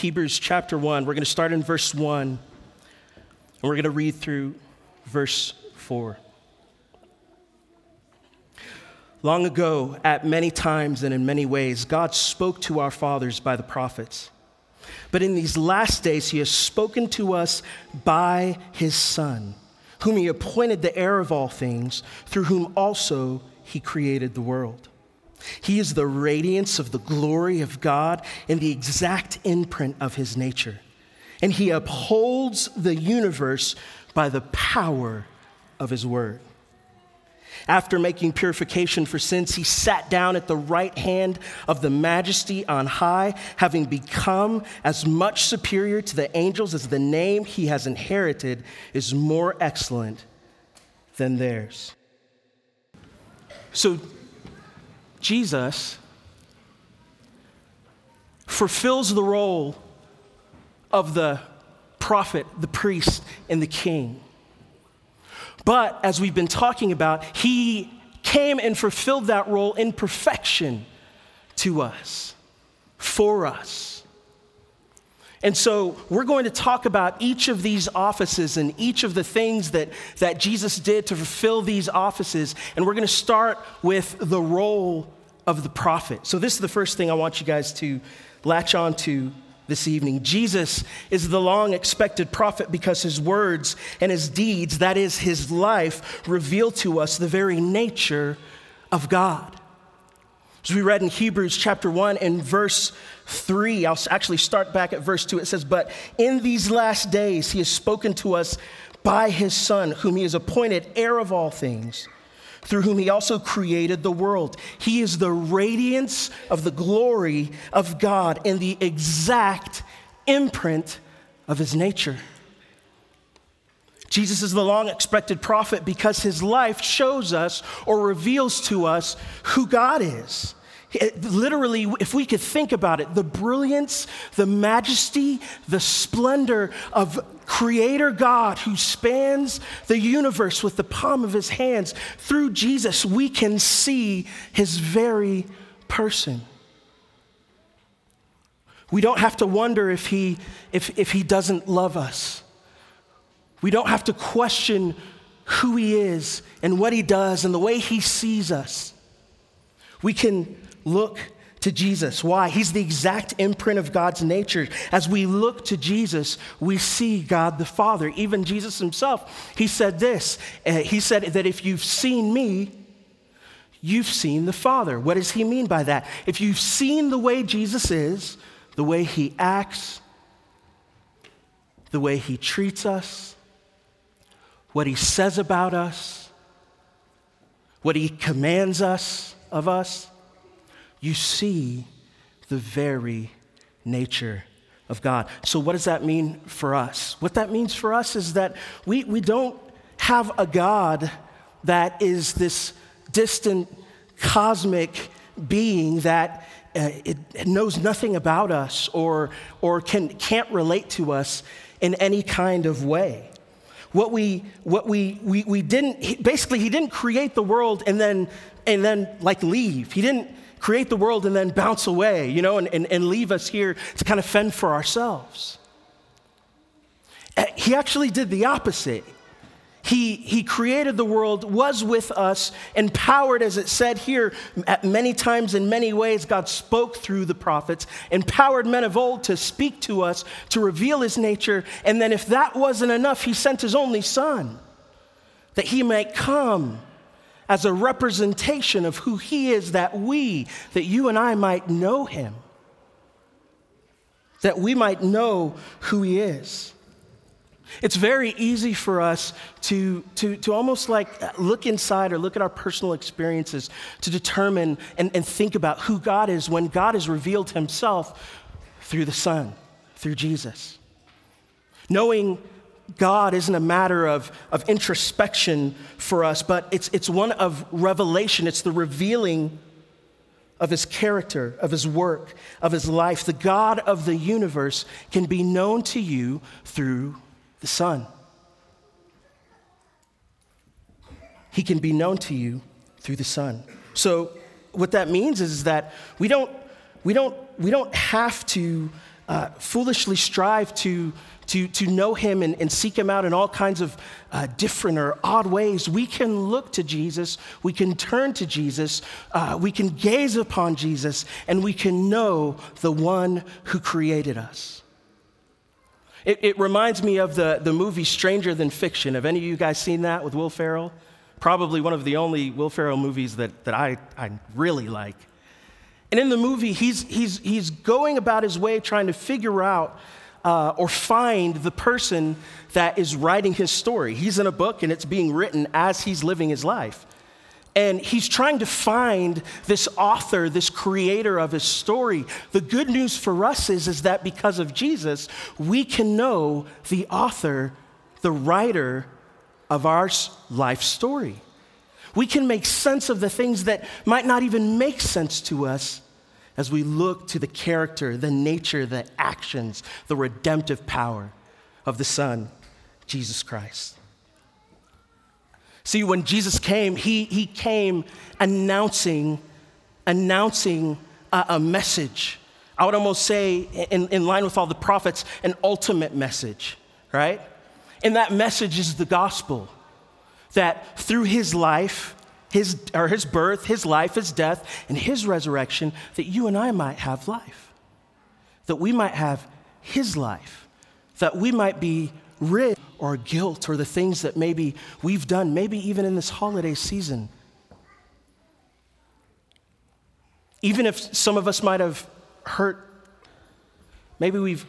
Hebrews chapter 1. We're going to start in verse 1, and we're going to read through verse 4. Long ago, at many times and in many ways, God spoke to our fathers by the prophets. But in these last days, he has spoken to us by his Son, whom he appointed the heir of all things, through whom also he created the world. He is the radiance of the glory of God and the exact imprint of his nature. And he upholds the universe by the power of his word. After making purification for sins, he sat down at the right hand of the Majesty on high, having become as much superior to the angels as the name he has inherited is more excellent than theirs. So Jesus fulfills the role of the prophet, the priest, and the king. But as we've been talking about, he came and fulfilled that role in perfection to us, for us. And so we're going to talk about each of these offices and each of the things that Jesus did to fulfill these offices. And we're going to start with the role of the prophet. So this is the first thing I want you guys to latch on to this evening. Jesus is the long-expected prophet because his words and his deeds, that is his life, reveal to us the very nature of God. As we read in Hebrews chapter 1 and verse 3, I'll actually start back at verse 2. It says, "But in these last days he has spoken to us by his Son, whom he has appointed heir of all things, through whom he also created the world. He is the radiance of the glory of God and the exact imprint of his nature." Jesus is the long-expected prophet because his life shows us or reveals to us who God is. Literally, if we could think about it, the brilliance, the majesty, the splendor of Creator God who spans the universe with the palm of his hands. Through Jesus, we can see his very person. We don't have to wonder if he doesn't love us. We don't have to question who he is and what he does and the way he sees us. We can look to Jesus. Why? He's the exact imprint of God's nature. As we look to Jesus, we see God the Father. Even Jesus himself, he said this. He said that if you've seen me, you've seen the Father. What does he mean by that? If you've seen the way Jesus is, the way he acts, the way he treats us, what he says about us, what he commands us of us, you see the very nature of God. So what does that mean for us? What that means for us is that we don't have a God that is this distant cosmic being that it knows nothing about us or can't relate to us in any kind of way. He didn't create the world and then like leave. He didn't create the world and then bounce away, and leave us here to kind of fend for ourselves. He actually did the opposite. He created the world, was with us, empowered, as it said here, at many times in many ways, God spoke through the prophets, empowered men of old to speak to us, to reveal his nature, and then if that wasn't enough, he sent his only Son, that he might come as a representation of who he is, that you and I might know him, that we might know who he is. It's very easy for us to almost like look inside or look at our personal experiences to determine and think about who God is when God has revealed himself through the Son, through Jesus. Knowing God isn't a matter of introspection for us, but it's one of revelation. It's the revealing of his character, of his work, of his life. The God of the universe can be known to you through the Son. He can be known to you through the Son. So what that means is that we don't have to foolishly strive to know him and seek him out in all kinds of different or odd ways, we can look to Jesus, we can turn to Jesus, we can gaze upon Jesus, and we can know the one who created us. It reminds me of the movie Stranger Than Fiction. Have any of you guys seen that with Will Ferrell? Probably one of the only Will Ferrell movies that I really like. And in the movie, he's going about his way trying to figure out or find the person that is writing his story. He's in a book, and it's being written as he's living his life. And he's trying to find this author, this creator of his story. The good news for us is that because of Jesus, we can know the author, the writer of our life story. We can make sense of the things that might not even make sense to us as we look to the character, the nature, the actions, the redemptive power of the Son, Jesus Christ. See, when Jesus came, he came announcing a message. I would almost say, in line with all the prophets, an ultimate message, right? And that message is the gospel, that through his life, his birth, his life, his death, and his resurrection, that you and I might have life, that we might have his life, that we might be rid or guilt or the things that maybe we've done, maybe even in this holiday season. Even if some of us might have hurt, maybe we've